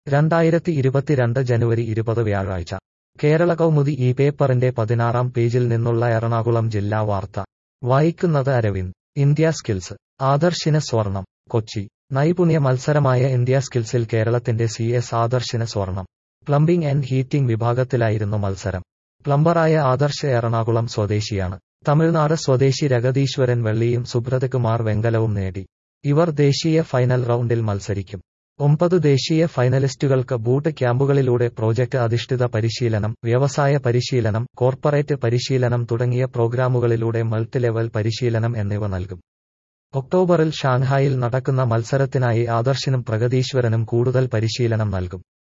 2022 ജനുവരി 20 വ്യാഴാഴ്ച കേരള കൗമുദി ഈ പേപ്പറിന്റെ 16-ാം പേജിൽ നിന്നുള്ള എറണാകുളം ജില്ലാ വാർത്ത വായിക്കുന്നത് അരവിന്ദ്. ഇന്ത്യ സ്കിൽസ് ആദർശിന് സ്വർണം. കൊച്ചി നൈപുണ്യ മത്സരമായ ഇന്ത്യ സ്കിൽസിൽ കേരളത്തിന്റെ CS ആദർശിന് സ്വർണം. പ്ലംബിംഗ് ആൻഡ് ഹീറ്റിംഗ് വിഭാഗത്തിലായിരുന്നു മത്സരം. പ്ലംബറായ ആദർശ് എറണാകുളം സ്വദേശിയാണ്. തമിഴ്നാട് സ്വദേശി രഗതീശ്വരൻ വെള്ളിയും സുബ്രത് കുമാർ വെങ്കലവും നേടി. ഇവർ ദേശീയ ഫൈനൽ റൗണ്ടിൽ മത്സരിക്കും. 9 ദേശീയ ഫൈനലിസ്റ്റുകൾക്ക് ബൂട്ട് ക്യാമ്പുകളിലൂടെ പ്രോജക്ട് അധിഷ്ഠിത പരിശീലനം, വ്യവസായ പരിശീലനം, കോർപ്പറേറ്റ് പരിശീലനം തുടങ്ങിയ പ്രോഗ്രാമുകളിലൂടെ മൾട്ടി ലെവൽ പരിശീലനം എന്നിവ നൽകും. ഒക്ടോബറിൽ ഷാങ്ഹായിൽ നടക്കുന്ന മത്സരത്തിനായി ആദർശിനും പ്രഗതീശ്വരനും കൂടുതൽ പരിശീലനം നൽകും.